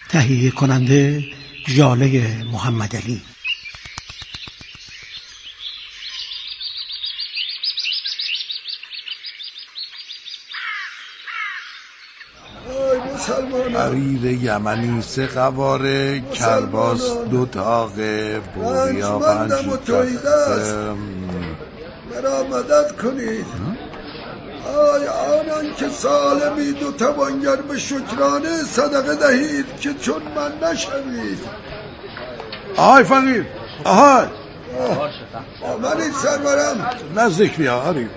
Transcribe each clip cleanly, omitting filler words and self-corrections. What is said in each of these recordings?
تهیه کننده ژاله محمدعلی. حریر یمنی 3 قواره، کرباس 2 تاقه، بوریا 5 تاقه. مرا مدد کنید. آی آنان که سالمید و توانگر به شکرانه صدقه دهید که چون من نشوید. آی فقیر، آهای آمدید سرورم. نزدیک بیا. آری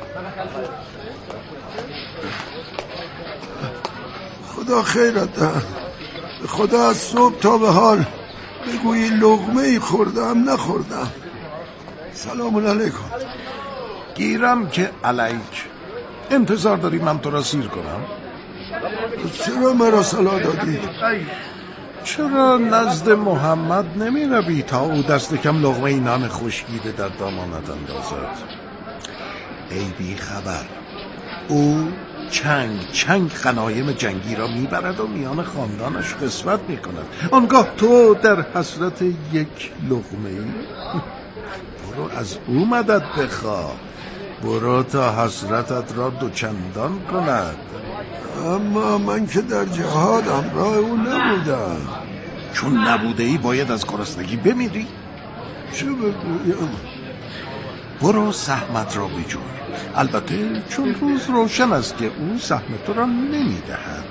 خدا خیرت دهد. خدا از صبح تا به حال بگویی لقمه ای خوردم نخوردم. سلام علیکم. گیرم که علیک. انتظار داری من تو را سیر کنم؟ چرا مرا صلاح دادی؟ چرا نزد محمد نمی روی تا او دست کم لقمه نان خشکیده در دامانت اندازد؟ ای بی خبر، او چنگ غنایم جنگی را میبرد و میان خاندانش قسمت میکند. آنگاه تو در حسرت یک لقمه. برو از او مدد بخواه. برو تا حسرتت را دوچندان کند. اما من که در جهاد همراه او نبودم. چون نبوده ای باید از گرسنگی بمیری؟ چه بگویم؟ برو سهمت را بجوی. البته چون روز روشن است که او سهم تو را نمیدهد.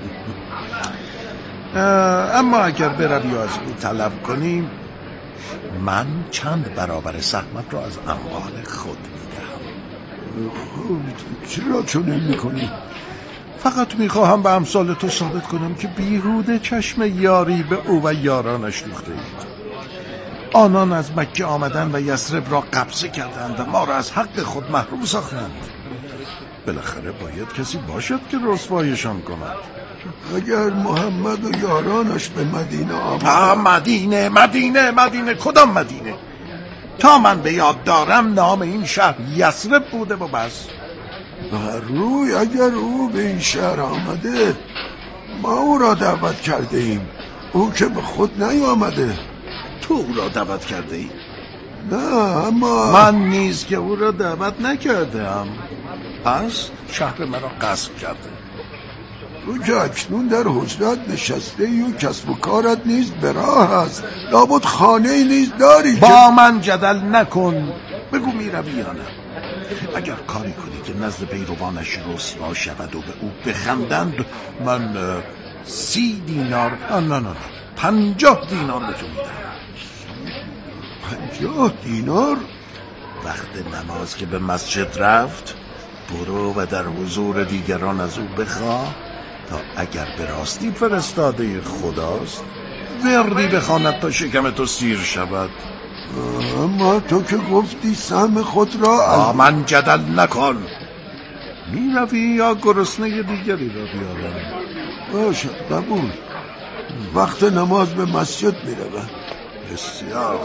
اما اگر بروی و از او طلب کنیم، من چند برابر سهمت را از اموال خود میدهم. چرا چنین میکنی؟ فقط میخواهم به امثال تو ثابت کنم که بیهوده چشم یاری به او و یارانش دوخته اید. آنان از مکه آمدن و یثرب را قبضه کردند و ما را از حق خود محروم ساختند. بالاخره باید کسی باشد که رسوایشان کند. اگر محمد و یارانش به مدینه آمدند. مدینه کدام مدینه؟ تا من به یاد دارم نام این شهر یثرب بوده و بس. روی اگر او به این شهر آمده ما او را دعوت کرده ایم. او که به خود نیامده. تو او را دعوت کرده ای؟ نه، اما من نیز که او را دعوت نکرده ام. پس شهر مرا غصب کرده. تو که اکنون در حجرت نشسته ای و کسب و کارت نیز به راه است. لابد خانه ای نیز داری. با من جدل نکن. بگو می روی یا نه. اگر کاری کنی که نزد پیروانش رسوا شود و به او بخندند، من 30 دینار 50 دینار به تو میدم. 50 دینار؟ وقت نماز که به مسجد رفت، برو و در حضور دیگران از او بخواه تا اگر به راستی فرستاده خداست وردی بخواند تا شکم تو سیر شود. اما تو که گفتی سهم خود را با من جدل نکن. می روی یا گرسنه دیگری را بیارم؟ باشد، قبول. وقت نماز به مسجد می روم. بسیار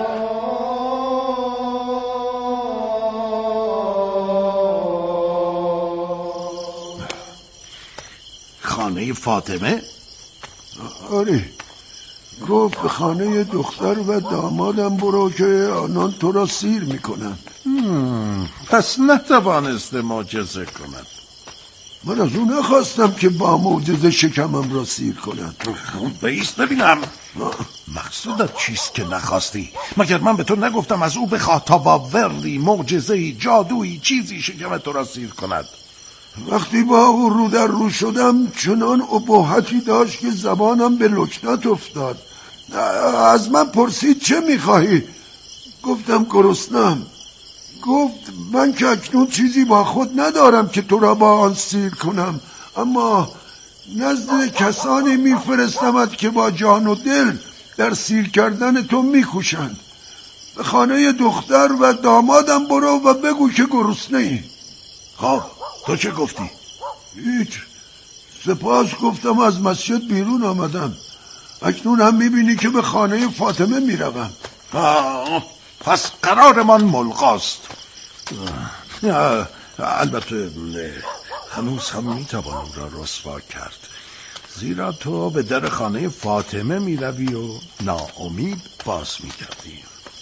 خانه فاطمه؟ آره، گفت به خانه دختر و دامادم برو که آنان تو را سیر میکنن. پس نتوانسته معجزه کند. من از او نخواستم که با معجزه شکمم را سیر کند. بایست ببینم مقصودت چیست که نخواستی؟ مگر من به تو نگفتم از او بخواه تا با وردی، معجزه‌ای، جادویی، چیزی شکم تو را سیر کند؟ وقتی با او رو در رو شدم چنان ابهتی داشت که زبانم به لکنت افتاد. از من پرسید چه میخواهی؟ گفتم گرسنم. گفت من که اکنون چیزی با خود ندارم که تو را با آن سیر کنم، اما نزد کسانی میفرستمت که با جان و دل در سیر کردن تو میکوشند. به خانه دختر و دامادم برو و بگو که گرسنه ای. خب تو چه گفتی؟ هیچ. سپاس گفتم از مسجد بیرون آمدم. اکنون هم میبینی که به خانه فاطمه میروم. پس قرارمان ملغاست. البته هنوز هم میتوان او را رسوا کرد. زیرا تو به در خانه فاطمه میروی و ناامید باز میگردی.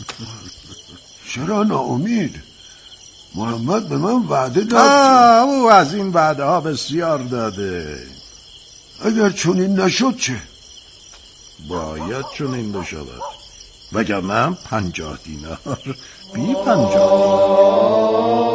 چرا ناامید؟ محمد به من وعده داد. او از این وعده ها بسیار داده. اگر چنین نشد چه؟ باید چنین بشود، وگرنه 50 دینار بی 50 دینار.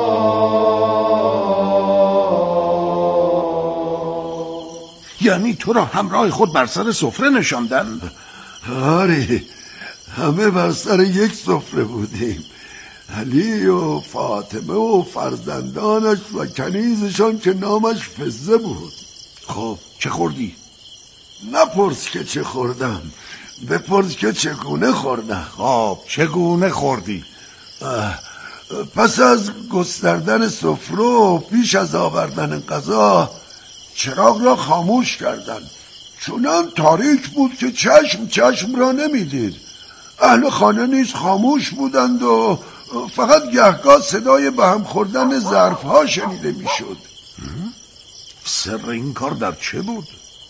یعنی تو را همراه خود بر سر سفره نشاندن؟ آره، همه بر سر یک سفره بودیم، علی و فاطمه و فرزندانش و کنیزشان که نامش فزه بود. خب چه خوردی؟ نپرس که چه خوردم، بپرس که چگونه خوردم. خب چگونه خوردی؟ پس از گستردن سفره و پیش از آوردن غذا چراغ را خاموش کردند. چنان تاریک بود که چشم را نمیدید. اهل خانه نیز خاموش بودند و فقط گهگاه صدای به هم خوردن ظرفها شنیده میشد. سر این کار در چه بود؟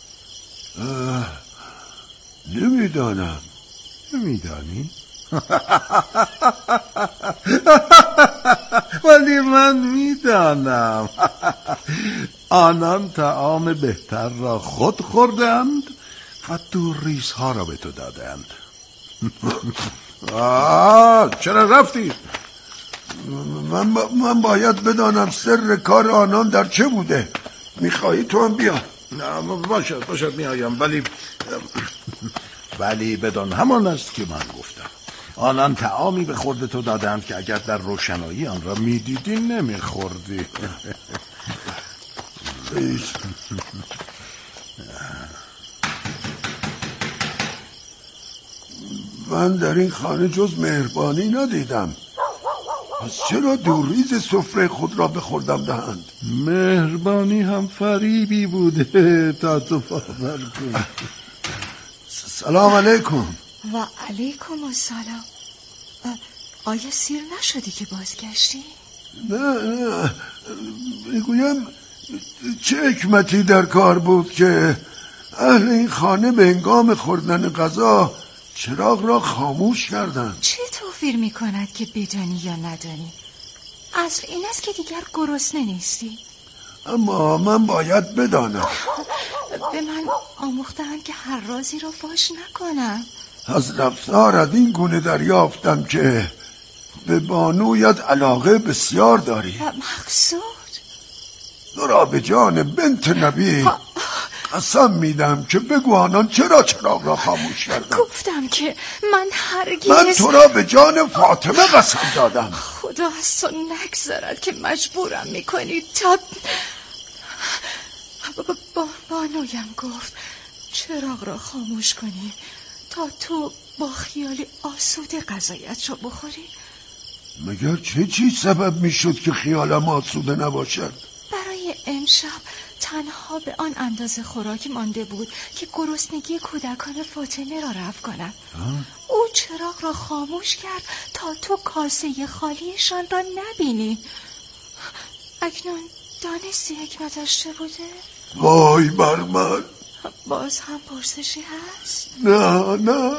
نمیدانم. نمیدانی؟ ولی من میدانم. آنان طعام بهتر را خود خوردند و دوریزها را به تو دادند. چرا رفتی؟ من باید بدانم سر کار آنان در چه بوده. میخواهی تو هم بیا؟ باشد میایم، ولی بدان همان است که من گفتم. آنان طعامی به خورد تو دادند که اگر در روشنایی آن را میدیدی نمیخوردی. من در این خانه جز مهربانی ندیدم. پس چرا دوریز سفره خود را به خوردم دهند؟ مهربانی هم فریبی بوده تا تو باور کنی. سلام علیکم. و علیکم السلام. آیا سیر نشدی که بازگشتی؟ نه میگویم چه حکمتی در کار بود که اهل این خانه به هنگام خوردن غذا چراغ را خاموش کردند. چه توفیر میکند که بدانی یا ندانی؟ اصل این است که دیگر گرسنه نیستی. اما من باید بدانم. به من آموختند که هر رازی را فاش نکنم. از رفتارت این گونه دریافتم که به بانویت علاقه بسیار داری. مقصود؟ تو را به جان بنت نبی قسم میدم که بگو آنان چرا چراغ را خاموش کردن. گفتم که من هرگز. من تو را به جان فاطمه قسم دادم. خدا از تو نگذارد که مجبورم میکنی تا بانویم گفت چراغ را خاموش کنی تا تو با خیال آسوده غذایت را بخوری. مگر چه چیز سبب میشد که خیالم آسوده نباشد؟ برای امشب تنها به آن اندازه خوراکی مانده بود که گرسنگی کودکان فاطمه را رفع کند. او چراغ را خاموش کرد تا تو کاسه خالیشان را نبینی. اکنون دانستی حکمتش چه بوده؟ وای بر من. باز هم پرسشی هست؟ نه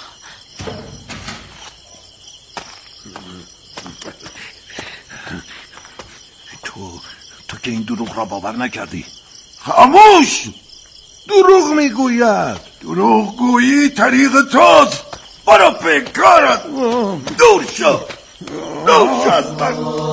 تو که این دروغ را باور نکردی. خاموش. دروغ میگوید. دروغ گویی طریق توست. برو پیکارت. دور شو از من.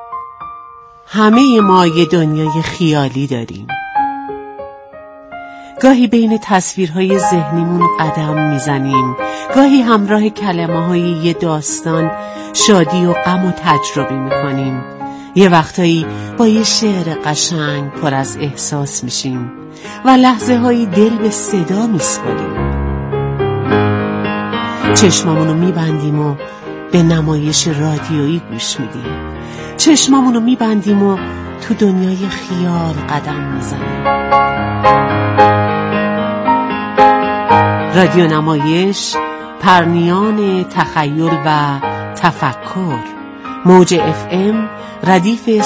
همه ما یه دنیای خیالی داریم. گاهی بین تصویرهای ذهنیمون قدم میزنیم، گاهی همراه کلمه‌های یه داستان شادی و غم و تجربه میکنیم. یه وقتایی با یه شعر قشنگ پر از احساس میشیم و لحظه هایی دل به صدا میسپاریم. چشمامونو میبندیم و به نمایش رادیویی گوش میدیم. چشمامونو میبندیم و تو دنیای خیال قدم میزنیم. رادیو نمایش، پرنیان تخیل و تفکر. موج FM ردیف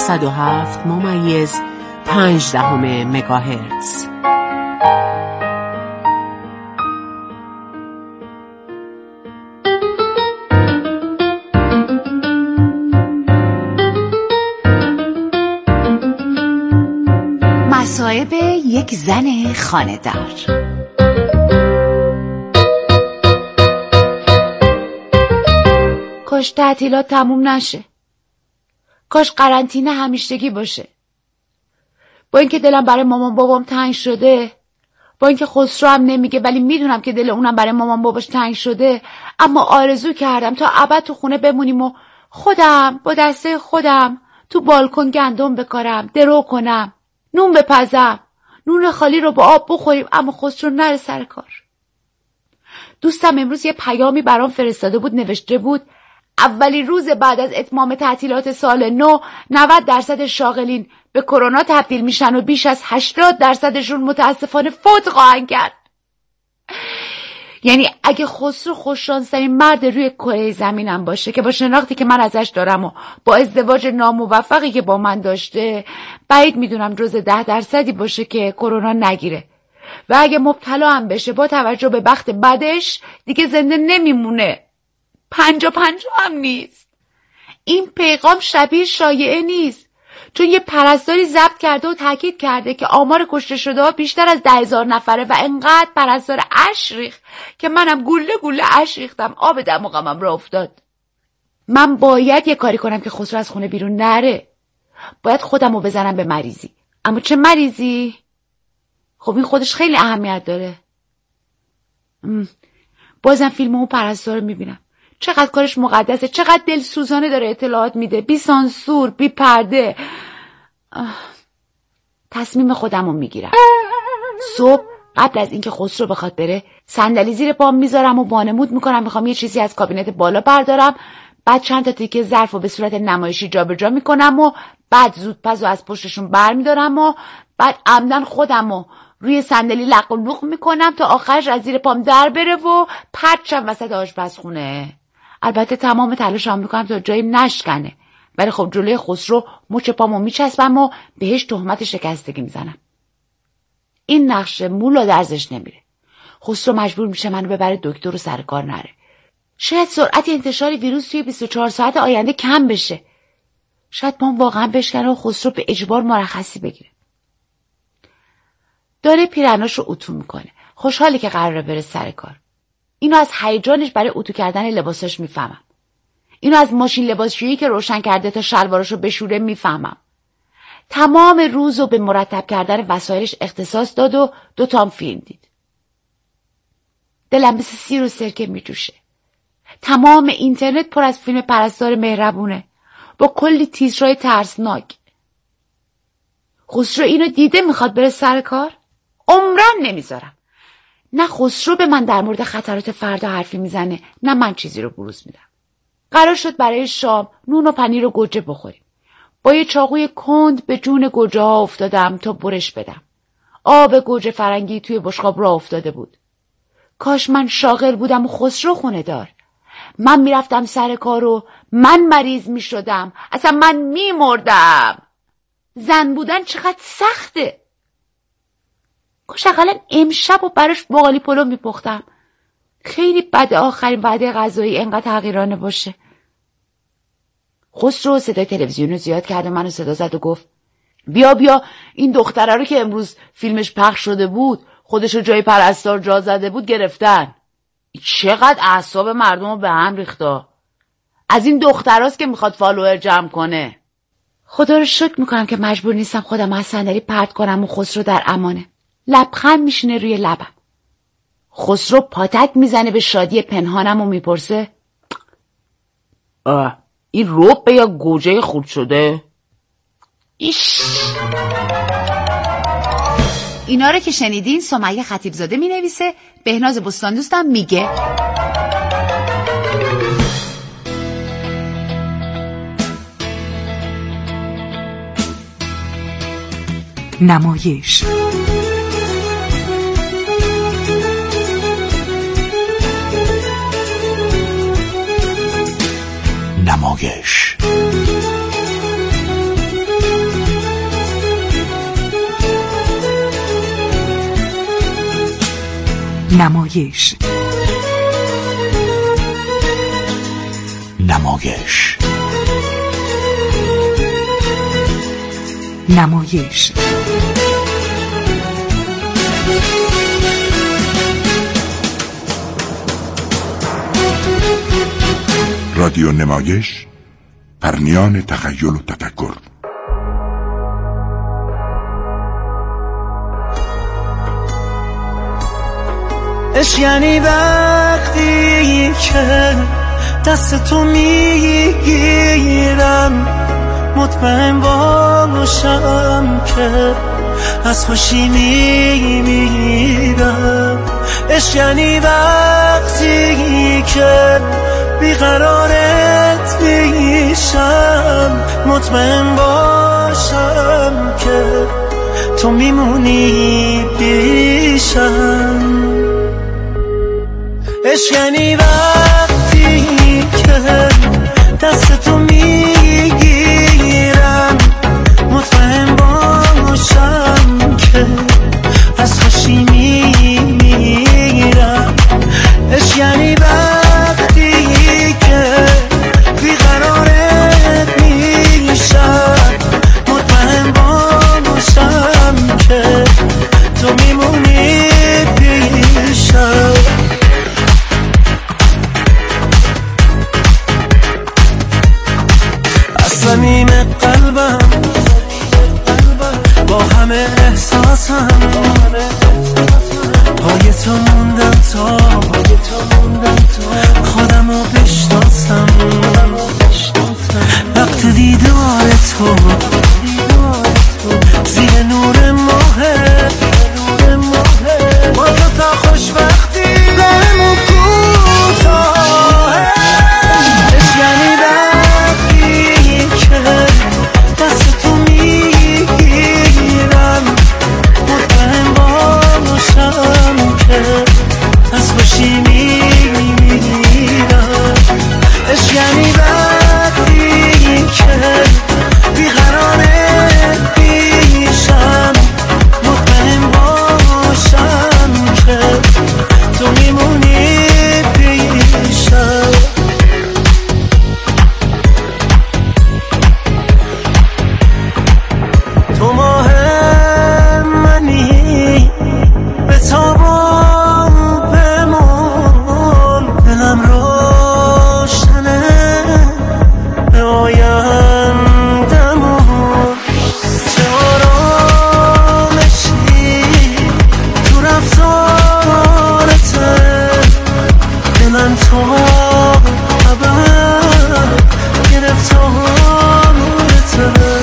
107.5 مگاهرتز. مصائب یک زن خانه‌دار. کاش تعطیلات تموم نشه. کاش قرنطینه همیشگی باشه. با اینکه دلم برای مامان بابام تنگ شده، با اینکه خسرو هم نمیگه ولی میدونم که دل اونم برای مامان باباش تنگ شده، اما آرزو کردم تا ابد تو خونه بمونیم و خودم با دسته خودم تو بالکن گندم بکارم، درو کنم، نون بپزم، نون خالی رو با آب بخوریم، اما خسرو نره سر کار. دوستم امروز یه پیامی برام فرستاده بود، نوشته بود اولین روز بعد از اتمام تعطیلات سال نو 90% شاغلین به کرونا تبدیل میشن و بیش از 80%شون متاسفانه فوت خواهند کرد. یعنی اگه خسرو خوششانس‌ترین مرد روی کره زمینم باشه که با شناختی که من ازش دارم و با ازدواج ناموفقی که با من داشته، بعید میدونم جز 10% باشه که کرونا نگیره. و اگه مبتلا هم بشه با توجه به بخت بدش دیگه زنده نمیمونه. 50-50 هم نیست. این پیغام شبیه شایعه نیست، چون یه پرستاری ضبط کرده و تاکید کرده که آمار کشته شده ها بیشتر از 10,000 نفره و انقدر پرستار اش ریخت که منم گله اش ریختم، آب دماغم را افتاد. من باید یه کاری کنم که خسرو از خونه بیرون نره. باید خودمو بزنم به مریضی. اما چه مریضی؟ خب این خودش خیلی اهمیت داره. بازم فیلم اون پرستار رو میبینم. چقدر کارش مقدسه، چقدر دلسوزانه داره اطلاعات میده، بی سانسور، بی پرده. تصمیم خودم رو میگیرم. صبح قبل از اینکه خسرو بخواد بره صندلی زیر پام میذارم و وانمود میکنم میخوام یه چیزی از کابینت بالا بردارم، بعد چند تا تیکه ظرف رو به صورت نمایشی جابجا میکنم و بعد زودپزو از پشتشون برمیدارم و بعد عمدن خودم رو روی صندلی لق و لوق میکنم تا آخرش از زیر پام در بره و پرچم وسط آشپزخونه. البته تمام تلاشم میکنم تا جاییم نشکنه، ولی خب جلوی خسرو مچ پامو میچسبم و بهش تهمت شکستگی میزنم. این نقشه مولا درزش نمیره. خسرو مجبور میشه منو ببره دکتر و سر کار نره. شاید سرعت انتشار ویروس توی 24 ساعت آینده کم بشه. شاید پام واقعا بشکنه و خسرو به اجبار مرخصی بگیره. داره پیرناشو اتو میکنه. خوشحاله که قراره بره سر کار. اینو از هیجانش برای اتو کردن لباساش میفهمم. اینو از ماشین لباسشویی که روشن کرده تا شلواراشو بشوره میفهمم. تمام روزو به مرتب کردن وسایلش اختصاص داد و 2 تام فیلم دید. دلم مثل سیر و سرکه میجوشه. تمام اینترنت پر از فیلم پرستار مهربونه با کلی تیترای ترسناک. خسرو اینو دیده میخواد بره سر کار؟ عمرن نمیذارم. نه خسرو به من در مورد خطرات فردا حرفی میزنه، نه من چیزی رو بروز میدم. قرار شد برای شام نون و پنیر و گوجه بخوریم. با یه چاقوی کند به جون گوجه ها افتادم تا برش بدم. آب گوجه فرنگی توی بشقاب را افتاده بود. کاش من شاغل بودم و خسرو خونه دار. من میرفتم سر کار و من مریض میشدم. اصلا من میمردم. زن بودن چقدر سخته. کاش اقلا امشب و براش باقالی پلو میپختم. خیلی بده آخرین وعده غذایی انقدر تغییرانه باشه. خسرو صدای تلویزیون رو زیاد کرد و منو صدا زد و گفت بیا این دختره رو که امروز فیلمش پخش شده بود خودشو جای پرستار جا زده بود گرفتن. چقدر اعصاب مردم رو به هم ریخته. از این دختراست که میخواد فالوور جمع کنه. خدا رو شکر میکنم که مجبور نیستم خودم از صندلی پرت کنم و خسرو در امانه. لبخند میشینه روی لبم. خسرو پاتک میزنه به شادی پنهانم و میپرسه این ربه یا گوجه خورد شده؟ ایش. اینا رو که شنیدین سمیه خطیبزاده می نویسه، بهناز بستان دوستم میگه. نمایش نمایش نمایش نمایش نمایش رادیو نمایش، پرنیان تخیل و تفکر. عشق یعنی وقتی که دست تو میگیرم، مطمئن باشم که از خوشی میمیرم. عشق یعنی وقتی که بیقرارت میشم، مطمئن باشم که تو میمونی پیشم. عشق یعنی وقتی که دست تو میگیرم، مطمئن باشم که از خوشی میمیرم. عشق یعنی وقتی که بیقرارت میشم، مطمئن باشم که تو میمونی پیشم. صمیم قلبم با همه احساسم، پای تو موندم تا خودمو بشناسم. وقت دیدار تو زیر نور ماهه، با تو تا خوشبختی راهمون کوتاهه. عشق یعنی وقتی که دست تو میگیرم، مطمئن باشم که از خوشی میمیرم. عشق یعنی وقتی که بیقرارت میشم، مطمئن باشم که تو میمونی پیشم. تو ماه منی به تاب و بمون، دلم روشنه به آیندمون. چه آرامشی تو رفتارته، دلم تو ابد گرفتارته.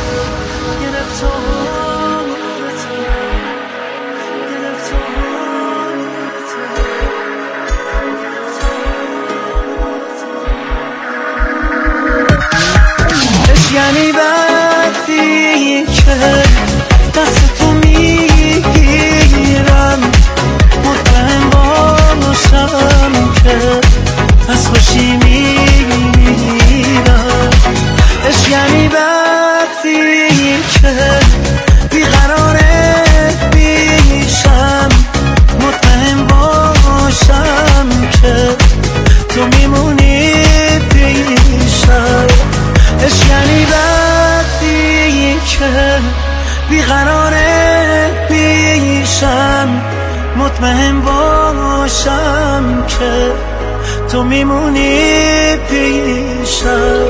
یعنی وقتی که دست تو میگیرم، مطمئن باشم که از خوشی میمیرم. عشق یعنی وقتی که بیقرارت میشم، مطمئن باشم که تو میمونی پیشم. عشق یعنی وقتی که بیقرارت میشم، مطمئن باشم که تو میمونی پیشم.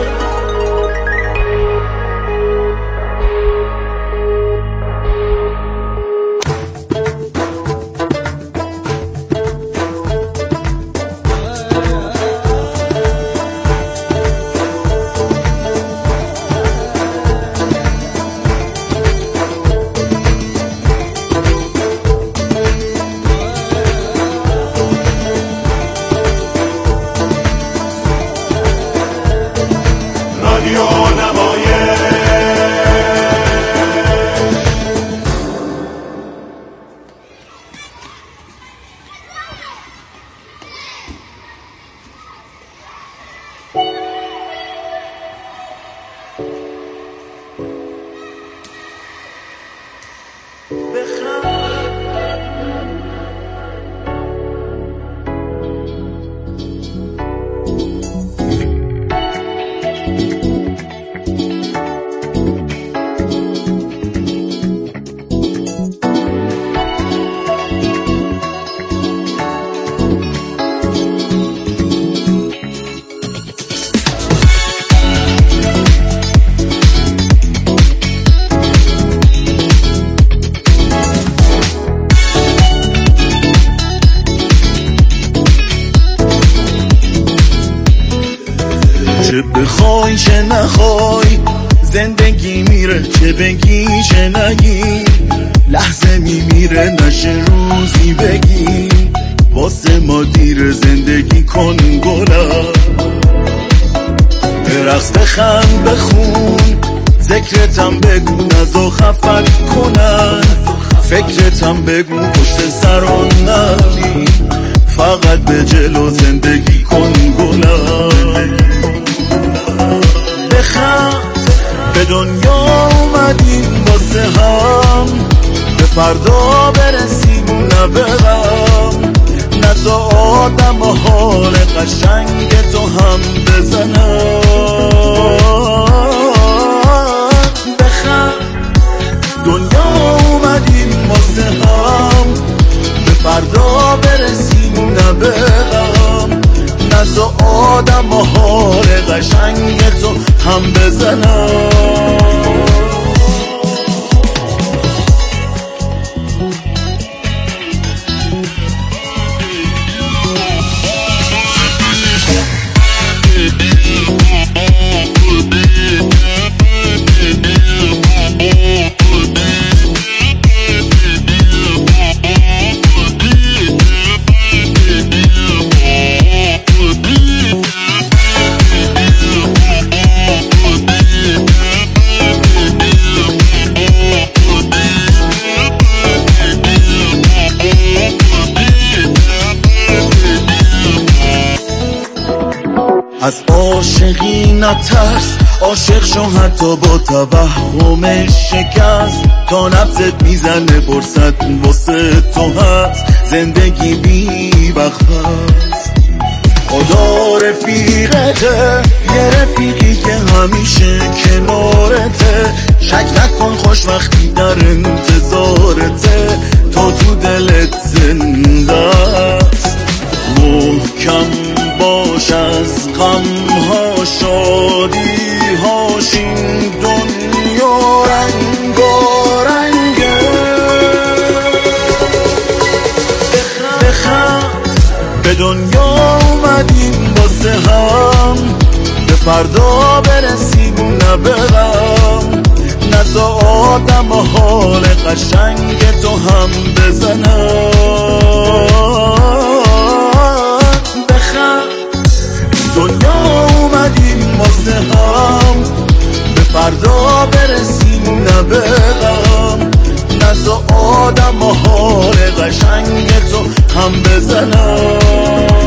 چه بخوای چه نخوای زندگی میره، چه بگی چه نگی لحظه میمیره، نشه روزی بگی واسه ما دیر، زندگی کن گلم، به رقص بخند بخون، ذکرتم بگو نزا خفت کنن، فکرتم بگو پشت سران نبی، فقط به جلو زندگی کن گلم، بخند به دنیا اومدیم واسه هم، به فردا برسیم نه به غم، نزا آدم و حال قشنگ تو هم بزنم، بخند دنیا اومدیم واسه هم، به فردا برسیم نه به غم، نزا آدم و حال قشنگ تو هم بزنم. از عاشقی نترس، عاشق شو حتی با توهم شکست، تا نبضت میزنه فرصت واسه تو هست، زندگی بی وقت هست، خدا رفیقته، یه رفیقی که همیشه کنارته، شک نکن خوشبختی در انتظارته، تا تو دلت زنده است، محکم باش از غم ها شادی هاش، این دنیا رنگارنگه، بخند به دنیا اومدیم واسه هم، به فردا برسیم نه به غم، نزا آدم و حال قشنگ تو هم بزنم، دنیا اومدیم واسه هم، به فردا برسیم نه به غم، نزا آدم و حال قشنگ تو هم بزنم.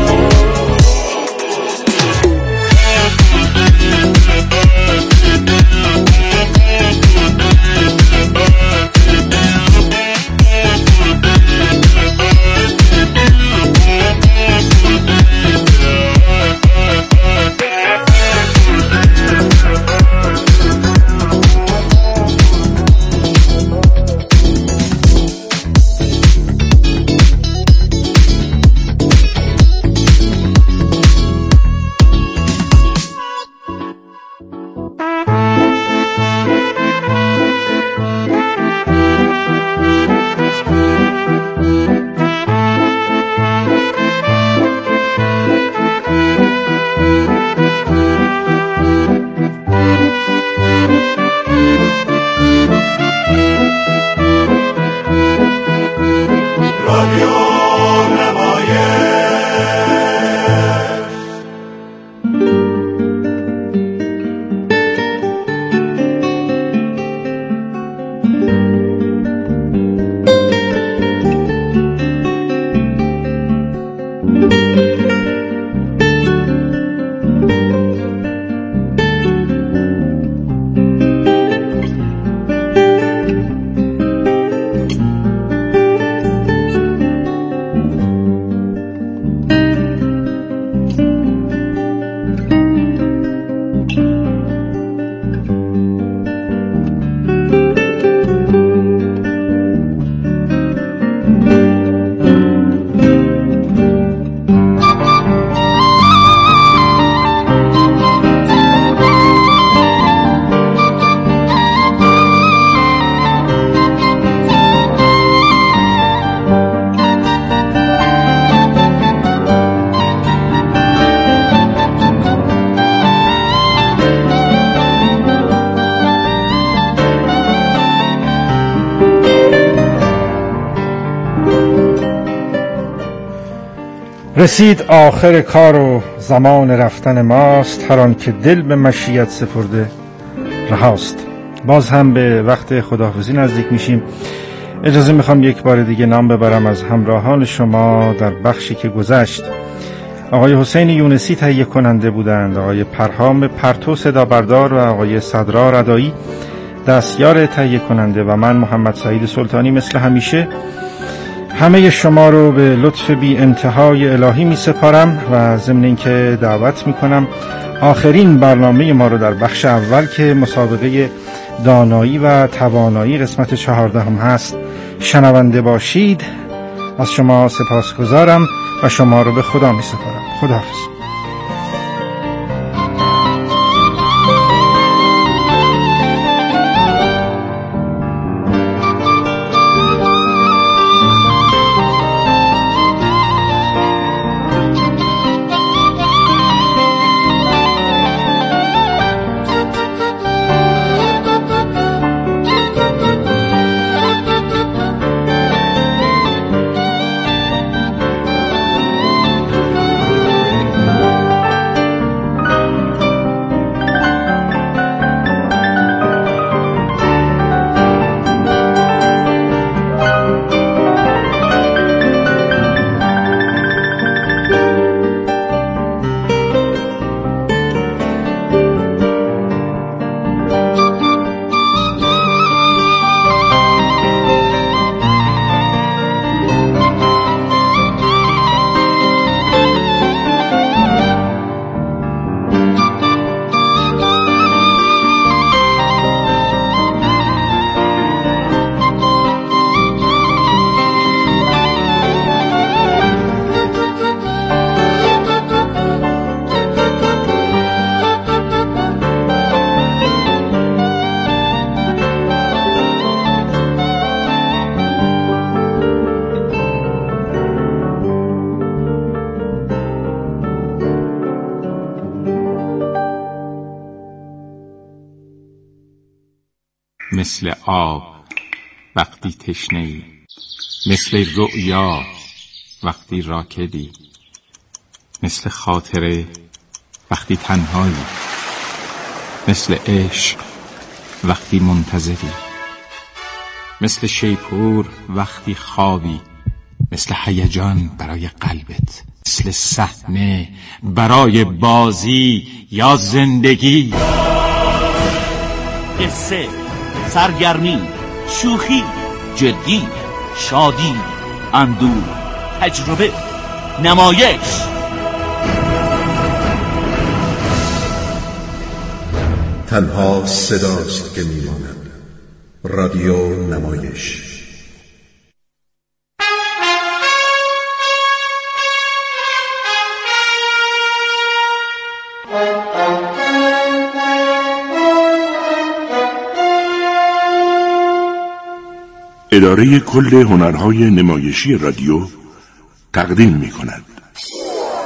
رسید آخر کار و زمان رفتن ماست، هر آن که دل به مشیت سپرده رهاست. باز هم به وقت خداحافظی نزدیک میشیم. اجازه میخوام یک بار دیگه نام ببرم از همراهان شما در بخشی که گذشت. آقای حسین یونسی تهیه کننده بودند، آقای پرهام پرتو صدا بردار و آقای صدرا ردایی دستیار تهیه کننده و من محمد سعید سلطانی مثل همیشه همه شما رو به لطف بی انتهای الهی می سپارم و ضمن اینکه دعوت می کنم آخرین برنامه ما رو در بخش اول که مسابقه دانایی و توانایی قسمت 14 هست شنونده باشید. از شما سپاسگزارم و شما رو به خدا می سپارم. خداحافظ. مثل آب وقتی تشنه‌ای، مثل رؤیا وقتی راکدی، مثل خاطره وقتی تنهایی، مثل عشق وقتی منتظری، مثل شیپور وقتی خوابی، مثل هیجان برای قلبت، مثل صحنه برای بازی یا زندگی. قصه، سرگرمی، شوخی، جدی، شادی، اندوه، تجربه، نمایش. تنها صداست که میماند. رادیو نمایش. اداره کل هنرهای نمایشی رادیو تقدیم می‌کند.